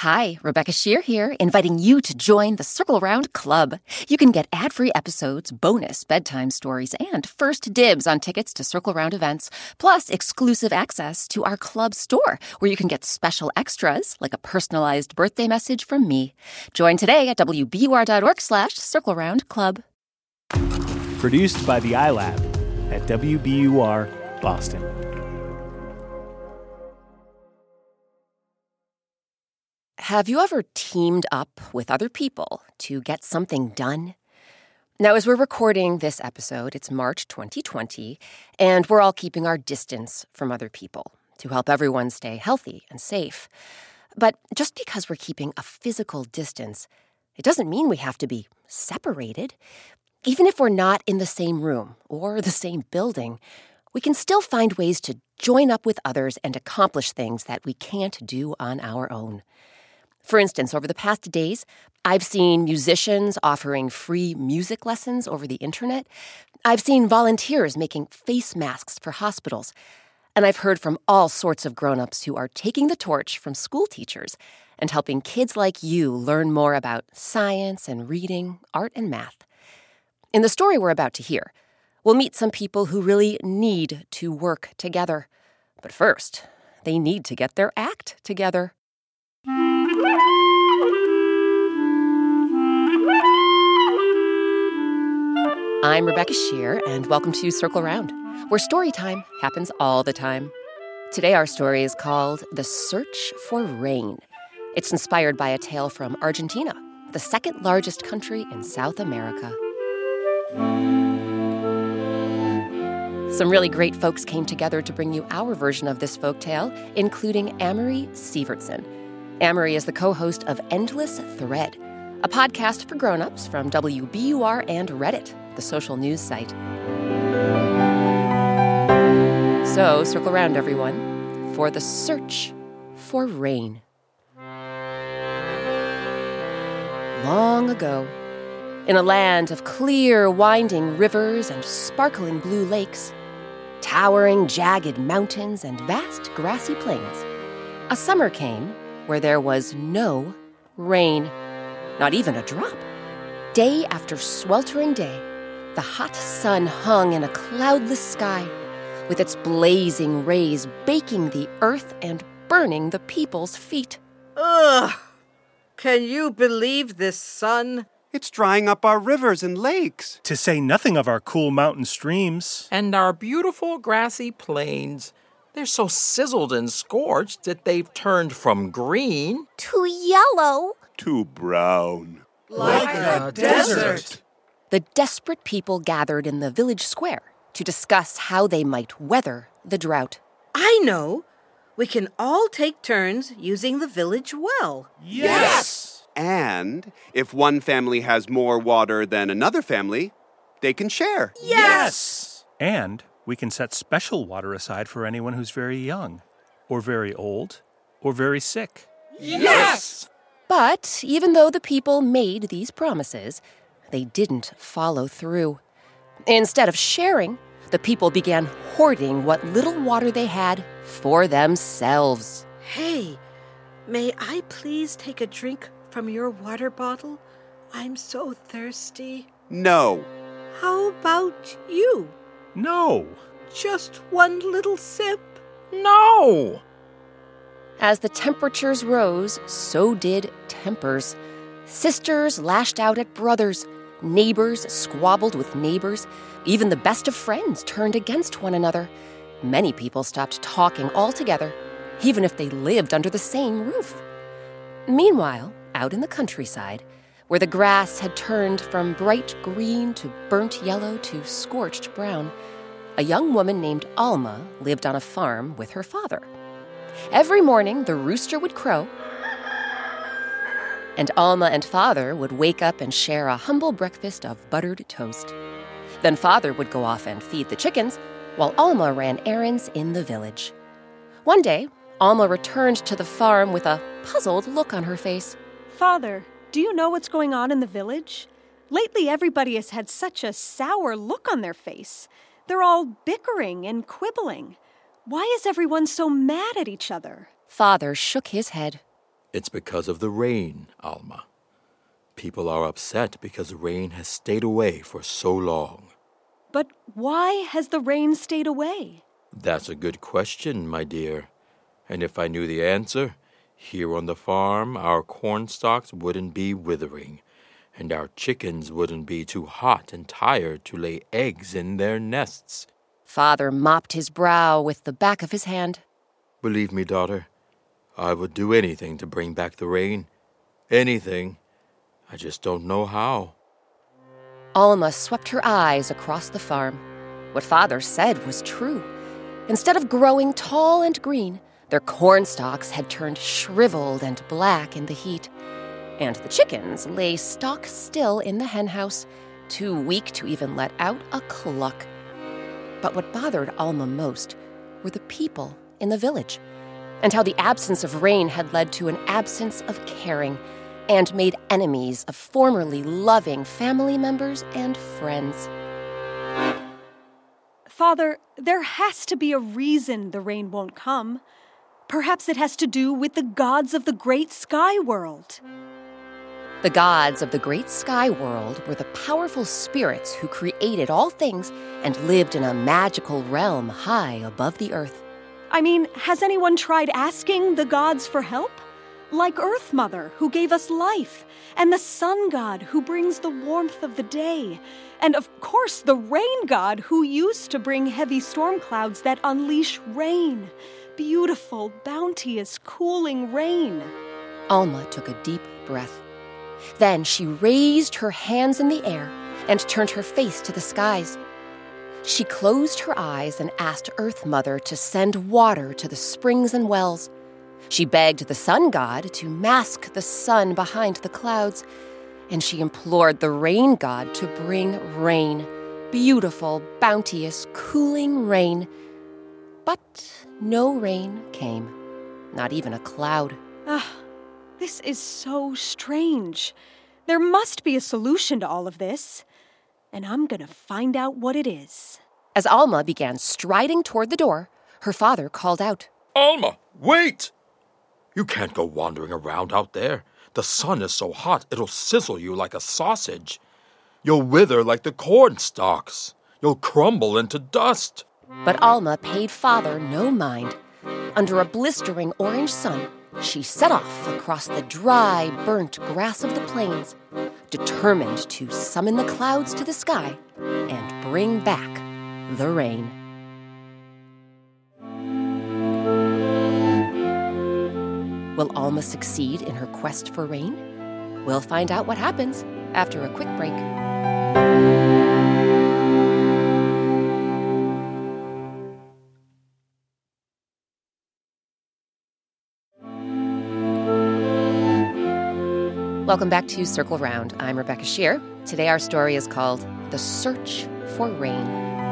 Hi, Rebecca Shear here, inviting you to join the Circle Round Club. You can get ad-free episodes, bonus bedtime stories, and first dibs on tickets to Circle Round events, plus exclusive access to our club store, where you can get special extras, like a personalized birthday message from me. Join today at wbur.org/Circle Round Club. Produced by the iLab at WBUR Boston. Have you ever teamed up with other people to get something done? Now, as we're recording this episode, it's March 2020, and we're all keeping our distance from other people to help everyone stay healthy and safe. But just because we're keeping a physical distance, it doesn't mean we have to be separated. Even if we're not in the same room or the same building, we can still find ways to join up with others and accomplish things that we can't do on our own. For instance, over the past days, I've seen musicians offering free music lessons over the internet. I've seen volunteers making face masks for hospitals. And I've heard from all sorts of grown-ups who are taking the torch from school teachers and helping kids like you learn more about science and reading, art and math. In the story we're about to hear, we'll meet some people who really need to work together. But first, they need to get their act together. I'm Rebecca Shear, and welcome to Circle Round, where story time happens all the time. Today our story is called The Search for Rain. It's inspired by a tale from Argentina, the second largest country in South America. Some really great folks came together to bring you our version of this folktale, including Amory Sievertson. Amory is the co-host of Endless Thread, a podcast for grown-ups from WBUR and Reddit, the social news site. So, circle around, everyone, for The Search for Rain. Long ago, in a land of clear, winding rivers and sparkling blue lakes, towering, jagged mountains and vast grassy plains, a summer came where there was no rain, not even a drop. Day after sweltering day, the hot sun hung in a cloudless sky, with its blazing rays baking the earth and burning the people's feet. Ugh! Can you believe this sun? It's drying up our rivers and lakes. To say nothing of our cool mountain streams. And our beautiful grassy plains. They're so sizzled and scorched that they've turned from green to yellow to brown. Like a desert. The desperate people gathered in the village square to discuss how they might weather the drought. I know. We can all take turns using the village well. Yes! And if one family has more water than another family, they can share. Yes! And we can set special water aside for anyone who's very young, or very old, or very sick. Yes! But even though the people made these promises, they didn't follow through. Instead of sharing, the people began hoarding what little water they had for themselves. Hey, may I please take a drink from your water bottle? I'm so thirsty. No. How about you? No. Just one little sip? No! As the temperatures rose, so did tempers. Sisters lashed out at brothers. Neighbors squabbled with neighbors. Even the best of friends turned against one another. Many people stopped talking altogether, even if they lived under the same roof. Meanwhile, out in the countryside, where the grass had turned from bright green to burnt yellow to scorched brown, a young woman named Alma lived on a farm with her father. Every morning, the rooster would crow, and Alma and Father would wake up and share a humble breakfast of buttered toast. Then Father would go off and feed the chickens, while Alma ran errands in the village. One day, Alma returned to the farm with a puzzled look on her face. Father, do you know what's going on in the village? Lately, everybody has had such a sour look on their face. They're all bickering and quibbling. Why is everyone so mad at each other? Father shook his head. It's because of the rain, Alma. People are upset because the rain has stayed away for so long. But why has the rain stayed away? That's a good question, my dear. And if I knew the answer, here on the farm, our corn stalks wouldn't be withering, and our chickens wouldn't be too hot and tired to lay eggs in their nests. Father mopped his brow with the back of his hand. Believe me, daughter, I would do anything to bring back the rain. Anything. I just don't know how. Alma swept her eyes across the farm. What Father said was true. Instead of growing tall and green, their corn stalks had turned shriveled and black in the heat. And the chickens lay stock still in the henhouse, too weak to even let out a cluck. But what bothered Alma most were the people in the village, and how the absence of rain had led to an absence of caring and made enemies of formerly loving family members and friends. Father, there has to be a reason the rain won't come. Perhaps it has to do with the gods of the great sky world. The gods of the great sky world were the powerful spirits who created all things and lived in a magical realm high above the earth. I mean, has anyone tried asking the gods for help? Like Earth Mother, who gave us life, and the Sun God, who brings the warmth of the day, and of course the Rain God, who used to bring heavy storm clouds that unleash rain. Beautiful, bounteous, cooling rain. Alma took a deep breath. Then she raised her hands in the air and turned her face to the skies. She closed her eyes and asked Earth Mother to send water to the springs and wells. She begged the Sun God to mask the sun behind the clouds, and she implored the Rain God to bring rain, beautiful, bounteous, cooling rain. But no rain came, not even a cloud. This is so strange. There must be a solution to all of this, and I'm gonna find out what it is. As Alma began striding toward the door, her father called out, Alma, wait! You can't go wandering around out there. The sun is so hot, it'll sizzle you like a sausage. You'll wither like the corn stalks. You'll crumble into dust. But Alma paid Father no mind. Under a blistering orange sun, she set off across the dry, burnt grass of the plains, determined to summon the clouds to the sky and bring back the rain. Will Alma succeed in her quest for rain? We'll find out what happens after a quick break. Welcome back to Circle Round. I'm Rebecca Shear. Today our story is called The Search for Rain.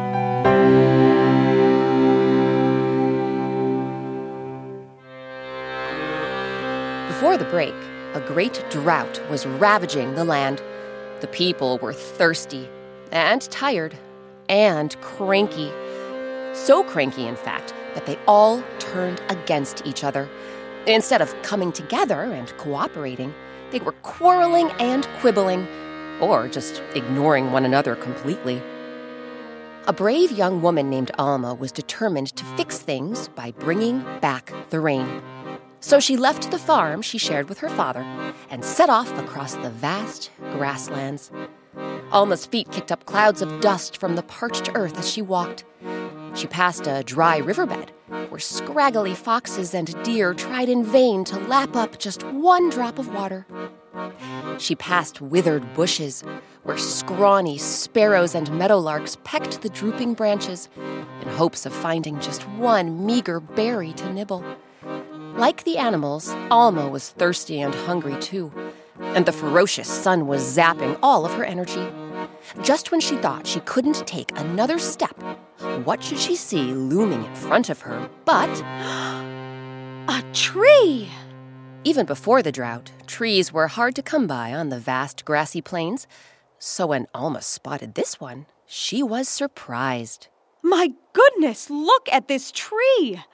Before the break, a great drought was ravaging the land. The people were thirsty and tired and cranky. So cranky, in fact, that they all turned against each other. Instead of coming together and cooperating, they were quarreling and quibbling, or just ignoring one another completely. A brave young woman named Alma was determined to fix things by bringing back the rain. So she left the farm she shared with her father and set off across the vast grasslands. Alma's feet kicked up clouds of dust from the parched earth as she walked. She passed a dry riverbed where scraggly foxes and deer tried in vain to lap up just one drop of water. She passed withered bushes where scrawny sparrows and meadowlarks pecked the drooping branches in hopes of finding just one meager berry to nibble. Like the animals, Alma was thirsty and hungry too, and the ferocious sun was zapping all of her energy. Just when she thought she couldn't take another step, what should she see looming in front of her but A tree! Even before the drought, trees were hard to come by on the vast grassy plains. So when Alma spotted this one, she was surprised. My goodness, look at this tree!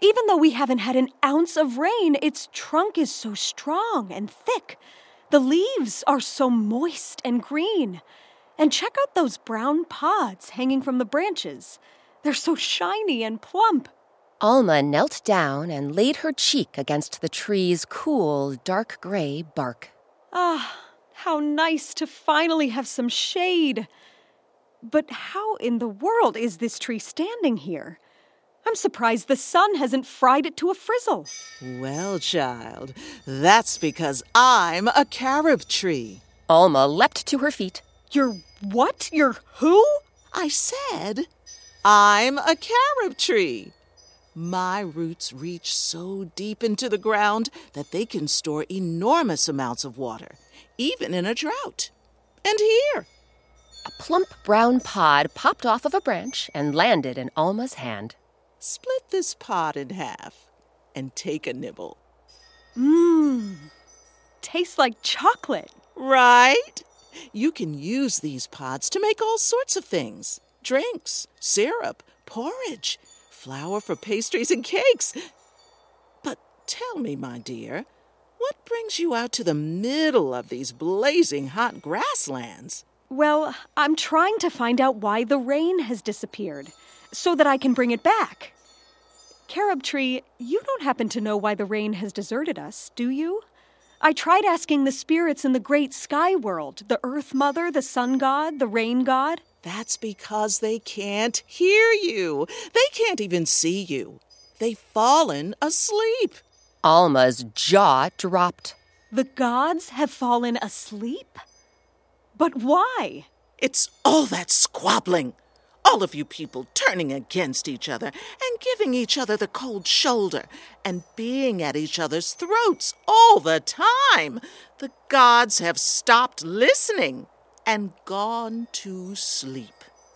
Even though we haven't had an ounce of rain, its trunk is so strong and thick. The leaves are so moist and green. And check out those brown pods hanging from the branches. They're so shiny and plump. Alma knelt down and laid her cheek against the tree's cool, dark gray bark. Ah, how nice to finally have some shade. But how in the world is this tree standing here? I'm surprised the sun hasn't fried it to a frizzle. Well, child, that's because I'm a carob tree. Alma leapt to her feet. You're what? You're who? I said I'm a carob tree. My roots reach so deep into the ground that they can store enormous amounts of water, even in a drought. And here. A plump brown pod popped off of a branch and landed in Alma's hand. Split this pod in half and take a nibble. Tastes like chocolate. Right? You can use these pods to make all sorts of things. Drinks, syrup, porridge, flour for pastries and cakes. But tell me, my dear, what brings you out to the middle of these blazing hot grasslands? Well, I'm trying to find out why the rain has disappeared, so that I can bring it back. Carob Tree, you don't happen to know why the rain has deserted us, do you? I tried asking the spirits in the great sky world, the Earth Mother, the Sun God, the Rain God. That's because they can't hear you. They can't even see you. They've fallen asleep. Alma's jaw dropped. The gods have fallen asleep? But why? It's all that squabbling. All of you people turning against each other and giving each other the cold shoulder and being at each other's throats all the time. The gods have stopped listening and gone to sleep.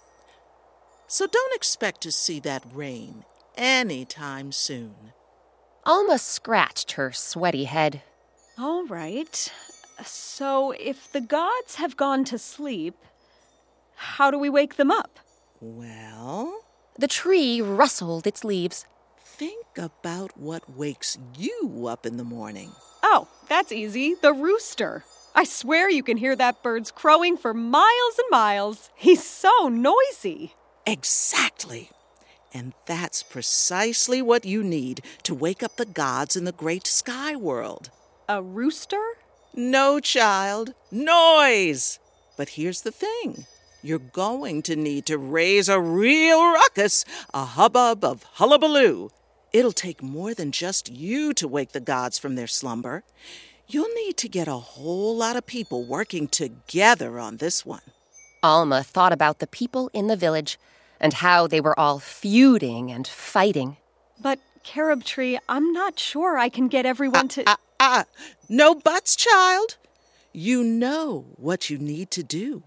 So don't expect to see that rain anytime soon. Alma scratched her sweaty head. All right. So if the gods have gone to sleep, how do we wake them up? Well, The tree rustled its leaves. think about what wakes you up in the morning. Oh, that's easy. The rooster. I swear you can hear that bird's crowing for miles and miles. He's so noisy. Exactly. And that's precisely what you need to wake up the gods in the great sky world. A rooster? No, child. Noise! But here's the thing. You're going to need to raise a real ruckus, a hubbub of hullabaloo. It'll take more than just you to wake the gods from their slumber. You'll need to get a whole lot of people working together on this one. Alma thought about the people in the village and how they were all feuding and fighting. But, Carob Tree, I'm not sure I can get everyone to... No buts, child. You know what you need to do.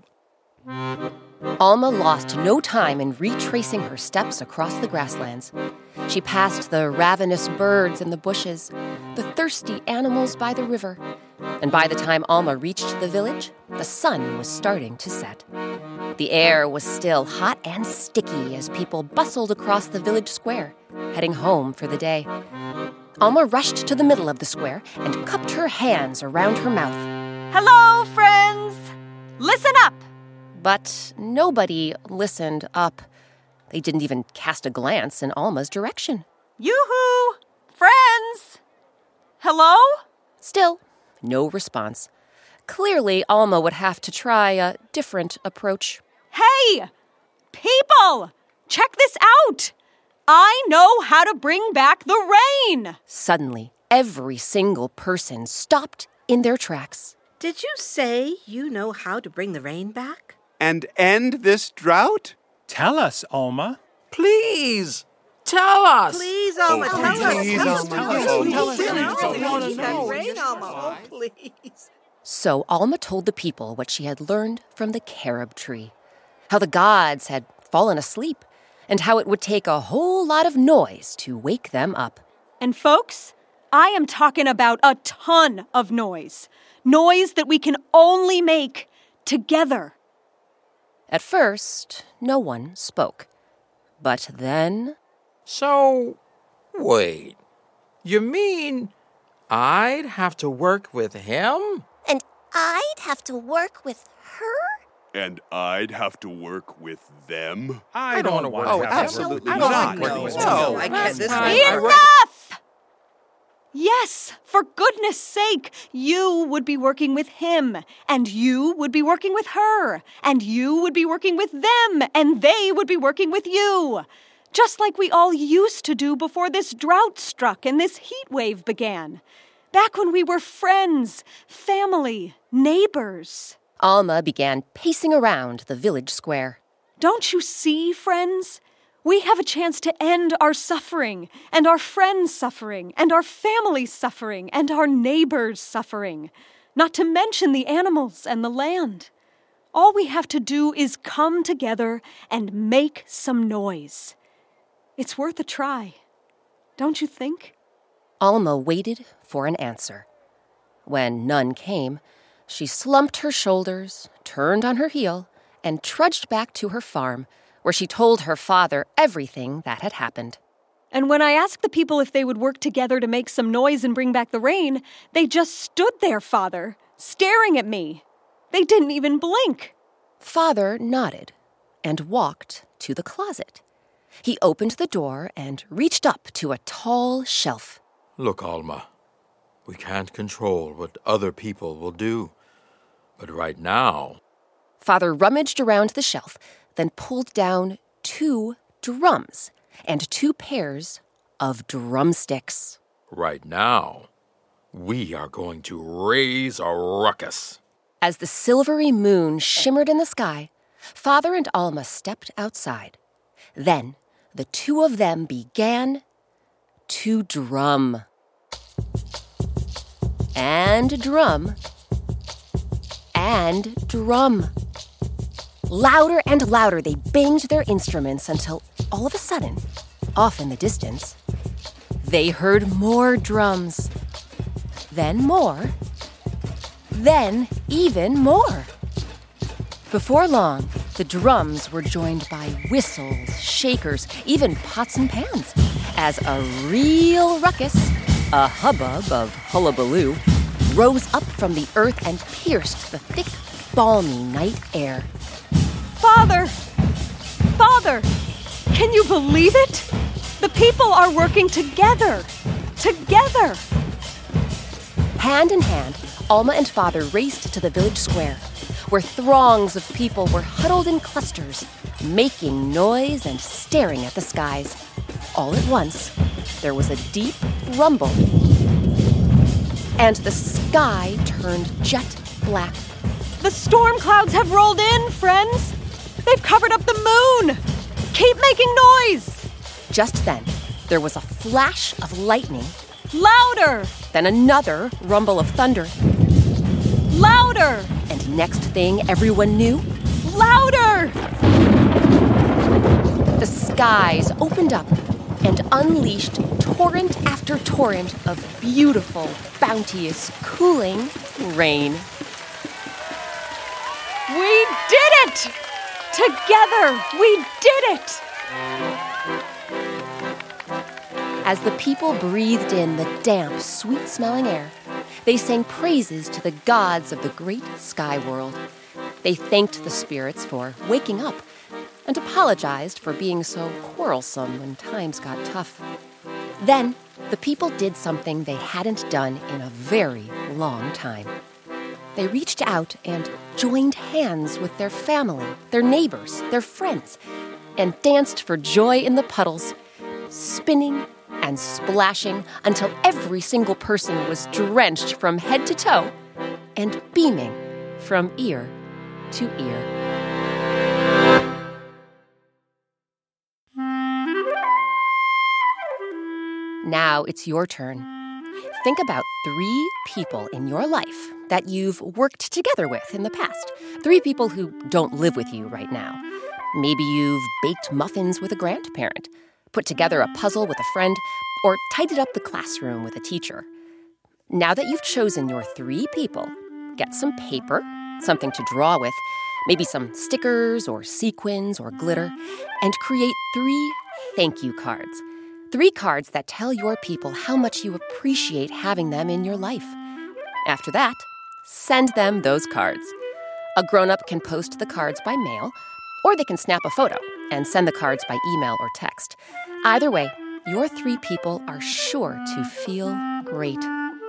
Alma lost no time in retracing her steps across the grasslands. She passed the ravenous birds in the bushes, the thirsty animals by the river, and by the time Alma reached the village, the sun was starting to set. The air was still hot and sticky as people bustled across the village square, heading home for the day. Alma rushed to the middle of the square and cupped her hands around her mouth. Hello, friends! Listen up! But nobody listened up. They didn't even cast a glance in Alma's direction. Yoo-hoo! Friends! Hello? Still, no response. Clearly, Alma would have to try a different approach. Hey! People! Check this out! I know how to bring back the rain! Suddenly, every single person stopped in their tracks. Did you say you know how to bring the rain back? And end this drought? Tell us, Alma. Please, tell us. Please, Alma, tell us. please, Tell us. Alma. Tell us. Oh, Tell us. please, Tell us. Alma. We I need that know. rain, Alma. Oh, please. So Alma told the people what she had learned from the carob tree, how the gods had fallen asleep, and how it would take a whole lot of noise to wake them up. And folks, I am talking about a ton of noise. Noise that we can only make together. At first, no one spoke. But then... So, Wait, you mean I'd have to work with him? And I'd have to work with her? And I'd have to work with them? I don't want Oh, to have absolutely to not. work with No, these I people. can't. This Enough! Yes, for goodness sake, you would be working with him, and you would be working with her, and you would be working with them, and they would be working with you. Just like we all used to do before this drought struck and this heat wave began. Back when we were friends, family, neighbors. Alma began pacing around the village square. Don't you see, friends? We have a chance to end our suffering, and our friends' suffering, and our family's suffering, and our neighbors' suffering, not to mention the animals and the land. All we have to do is come together and make some noise. It's worth a try, don't you think? Alma waited for an answer. When none came, she slumped her shoulders, turned on her heel, and trudged back to her farm, where she told her father everything that had happened. And when I asked the people if they would work together to make some noise and bring back the rain, they just stood there, Father, staring at me. They didn't even blink. Father nodded and walked to the closet. He opened the door and reached up to a tall shelf. Look, Alma, we can't control what other people will do. But right now... Father rummaged around the shelf, then pulled down 2 drums and 2 pairs of drumsticks. Right now, we are going to raise a ruckus. As the silvery moon shimmered in the sky, Father and Alma stepped outside. Then the 2 of them began to drum. And drum. And drum. Louder and louder they banged their instruments until all of a sudden, off in the distance, they heard more drums. Then more. Then even more. Before long, the drums were joined by whistles, shakers, even pots and pans, as a real ruckus, a hubbub of hullabaloo, rose up from the earth and pierced the thick, balmy night air. Father! Father! Can you believe it? The people are working together! Together! Hand in hand, Alma and Father raced to the village square, where throngs of people were huddled in clusters, making noise and staring at the skies. All at once, there was a deep rumble, and the sky turned jet black. The storm clouds have rolled in, friends! They've covered up the moon! Keep making noise! Just then, there was a flash of lightning, Louder! then another rumble of thunder, Louder! and next thing everyone knew, Louder! the skies opened up and unleashed torrent after torrent of beautiful, bounteous, cooling rain. We did it! Together, we did it! As the people breathed in the damp, sweet-smelling air, they sang praises to the gods of the great sky world. They thanked the spirits for waking up and apologized for being so quarrelsome when times got tough. Then, the people did something they hadn't done in a very long time. They reached out and joined hands with their family, their neighbors, their friends, and danced for joy in the puddles, spinning and splashing until every single person was drenched from head to toe and beaming from ear to ear. Now it's your turn. Think about 3 people in your life that you've worked together with in the past. 3 people who don't live with you right now. Maybe you've baked muffins with a grandparent, put together a puzzle with a friend, or tidied up the classroom with a teacher. Now that you've chosen your 3 people, get some paper, something to draw with, maybe some stickers or sequins or glitter, and create 3 thank you cards. 3 cards that tell your people how much you appreciate having them in your life. After that, send them those cards. A grown-up can post the cards by mail, or they can snap a photo and send the cards by email or text. Either way, your 3 people are sure to feel great.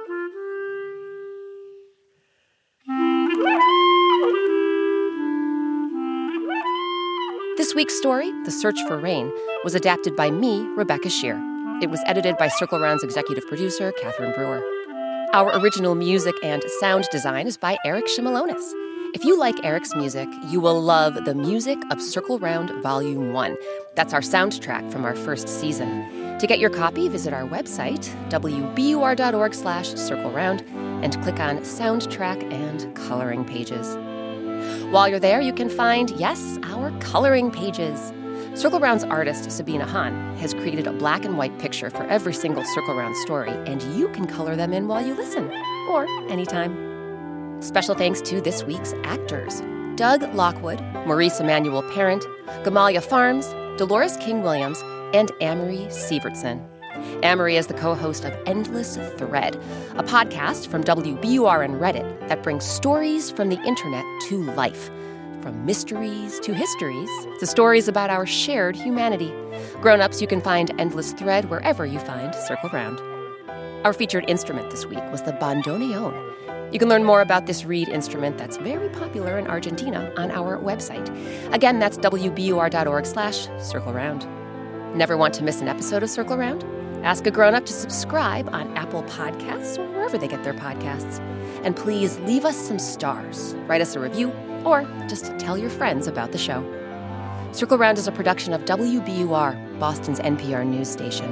This week's story, The Search for Rain, was adapted by me, Rebecca Shear. It was edited by Circle Round's executive producer, Catherine Brewer. Our original music and sound design is by Eric Shimalonis. If you like Eric's music, you will love The Music of Circle Round Volume 1. That's our soundtrack from our first season. To get your copy, visit our website, wbur.org/circleround, and click on Soundtrack and Coloring Pages. While you're there, you can find, yes, our coloring pages. Circle Round's artist, Sabina Hahn, has created a black and white picture for every single Circle Round story, and you can color them in while you listen, or anytime. Special thanks to this week's actors: Doug Lockwood, Maurice Emanuel Parent, Gamalia Farms, Dolores King-Williams, and Amory Sievertson. Amory is the co-host of Endless Thread, a podcast from WBUR and Reddit that brings stories from the internet to life. From mysteries to histories to stories about our shared humanity. Grown-ups, you can find Endless Thread wherever you find Circle Round. Our featured instrument this week was the bandoneon. You can learn more about this reed instrument that's very popular in Argentina on our website. Again, that's wbur.org/circleround. Never want to miss an episode of Circle Round? Ask a grown-up to subscribe on Apple Podcasts or wherever they get their podcasts. And please leave us some stars, write us a review, or just tell your friends about the show. Circle Round is a production of WBUR, Boston's NPR news station.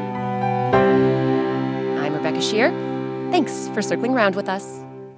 I'm Rebecca Shear. Thanks for circling round with us.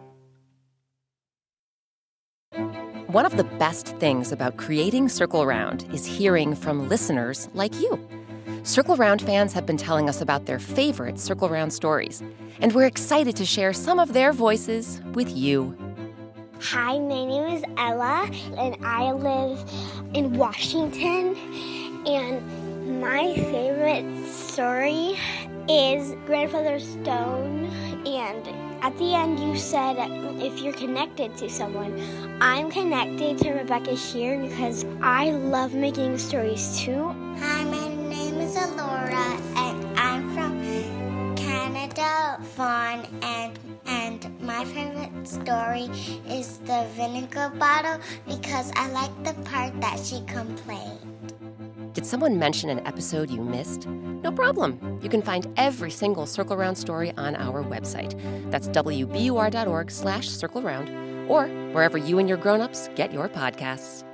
One of the best things about creating Circle Round is hearing from listeners like you. Circle Round fans have been telling us about their favorite Circle Round stories, and we're excited to share some of their voices with you. Hi, my name is Ella, and I live in Washington, and my favorite story is Grandfather Stone, and at the end you said if you're connected to someone. I'm connected to Rebecca Shear because I love making stories too. Hi, my name is Alora, and I'm from Canada, Vaughan, and my favorite story is the vinegar bottle because I like the part that she complained. Did someone mention an episode you missed? No problem. You can find every single Circle Round story on our website. That's wbur.org/circleround, or wherever you and your grown-ups get your podcasts.